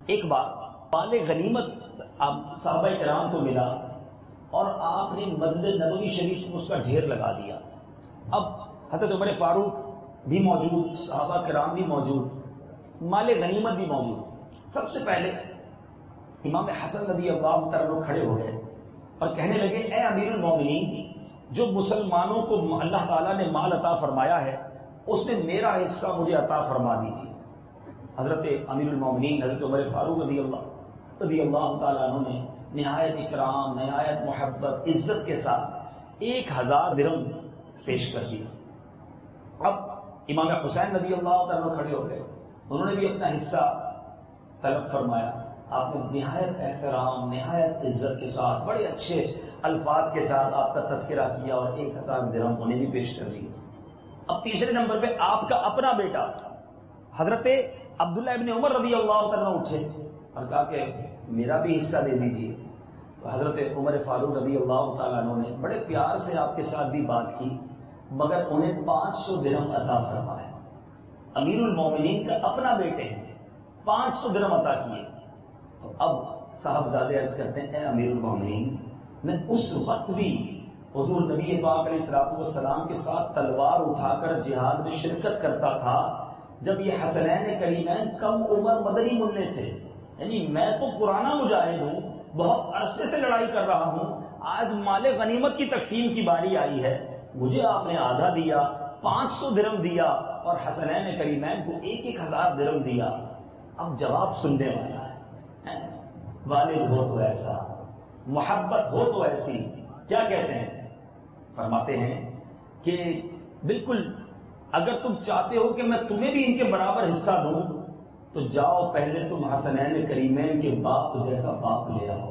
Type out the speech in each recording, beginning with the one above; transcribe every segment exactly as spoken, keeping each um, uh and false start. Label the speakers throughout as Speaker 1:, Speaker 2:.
Speaker 1: ایک بار مال غنیمت صحابہ کرام کو ملا اور آپ نے مسجد نبوی شریف میں اس کا ڈھیر لگا دیا. اب حضرت عمر فاروق بھی موجود، صحابہ کرام بھی موجود، مال غنیمت بھی موجود. سب سے پہلے امام حسن رضی اللہ تعالیٰ کھڑے ہو گئے اور کہنے لگے اے امیر المومنین، جو مسلمانوں کو اللہ تعالیٰ نے مال عطا فرمایا ہے اس میں میرا حصہ مجھے عطا فرما دیجیے. حضرت امیر المومنین حضرت عمر فاروق رضی اللہ رضی اللہ تعالیٰ عنہ نے نہایت اکرام، نہایت محبت، عزت کے ساتھ ایک ہزار درہم پیش کر دیا. اب امام حسین رضی اللہ تعالیٰ کھڑے ہو گئے، انہوں نے بھی اپنا حصہ طلب فرمایا. آپ نے نہایت احترام، نہایت عزت کے ساتھ، بڑے اچھے الفاظ کے ساتھ آپ کا تذکرہ کیا اور ایک ہزار درہم انہیں بھی پیش کر دی. اب تیسرے نمبر پہ آپ کا اپنا بیٹا حضرت عبداللہ ابن عمر رضی اللہ تعالیٰ اٹھے اور کہا کہ میرا بھی حصہ دے دیجیے. تو حضرت عمر فاروق رضی اللہ تعالیٰ عنہ نے بڑے پیار سے آپ کے ساتھ بھی بات کی، مگر انہیں پانچ سو درہم عطا فرمایا. امیر المومنین کا اپنا بیٹے ہیں، پانچ سو درہم عطا کیے. تو اب صاحبزادے عرض کرتے ہیں اے امیر المومنین، میں اس وقت بھی حضور نبی پاک علیہ الصلوۃ والسلام کے ساتھ تلوار اٹھا کر جہاد میں شرکت کرتا تھا جب یہ حسنین کریمین کم عمر مدنی منع تھے. یعنی میں تو پرانا مجاہد ہوں، بہت عرصے سے لڑائی کر رہا ہوں، آج مال غنیمت کی تقسیم کی باری آئی ہے، مجھے آپ نے آدھا دیا، پانچ سو درہم دیا اور حسنین کریمین کو ایک ایک ہزار درہم دیا. اب جواب سننے والا ہے، والد ہو تو ایسا، محبت ہو تو ایسی. کیا کہتے ہیں؟ فرماتے ہیں کہ بالکل اگر تم چاہتے ہو کہ میں تمہیں بھی ان کے برابر حصہ دوں تو جاؤ پہلے تم حسنین کریمین کے باپ جیسا باپ لے آؤ.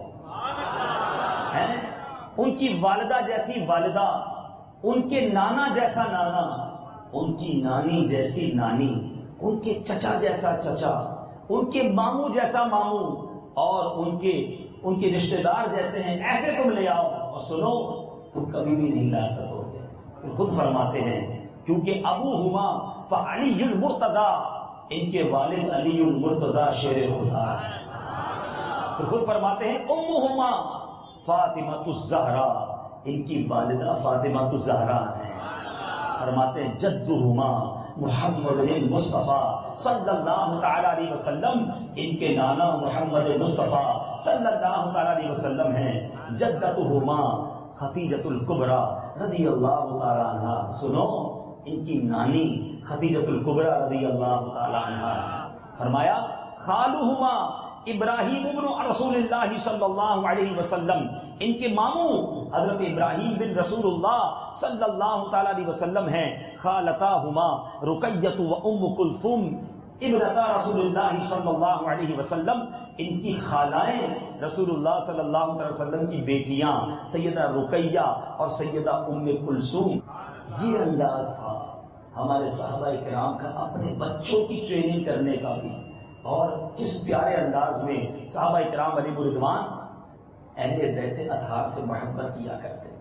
Speaker 1: ان کی والدہ جیسی والدہ، ان کے نانا جیسا نانا، ان کی نانی جیسی نانی، ان کے چچا جیسا چچا، ان کے ماموں جیسا ماموں، اور ان کے ان کے رشتہ دار جیسے ہیں، ایسے تم لے آؤ. اور سنو، تم کبھی بھی نہیں لا سکو گے. خود فرماتے ہیں کیونکہ ابو ہما فعلی المرتضی، ان کے والد علی المرتضی شیر خدا. پھر خود فرماتے ہیں امہما فاطمہ الزہرا، ان کی والدہ فاطمہ الزہرا ہیں. فرماتے ہیں جدہما محمد مصطفیٰ صلی اللہ تعالی علیہ وسلم، ان کے نانا محمد مصطفیٰ صلی اللہ تعالی علیہ وسلم ہیں. جدتہما خدیجۃ الکبریٰ رضی اللہ تعالی عنہا. سنو، ان کی نانی خدیجۃ الکبریٰ رضی اللہ تعالی عنہا. فرمایا خالہما ابراہیم ابن رسول اللہ صلی اللہ علیہ وسلم، ان کے ماموں حضرت ابراہیم بن رسول اللہ صلی اللہ تعالی علیہ وسلم ہیں. خالتاہما رقیۃ و ام کلثوم ابنتا رسول اللہ صلی اللہ علیہ وسلم، ان کی خالائیں رسول اللہ صلی اللہ علیہ وسلم کی بیٹیاں سیدہ رقیہ اور سیدہ ام کلثوم. یہ انداز تھا ہمارے صحابہ کرام کا اپنے بچوں کی ٹریننگ کرنے کا بھی. اور کس پیارے انداز میں صحابہ کرام علیہ رضوان اہل بیت اطہار سے محبت کیا کرتے.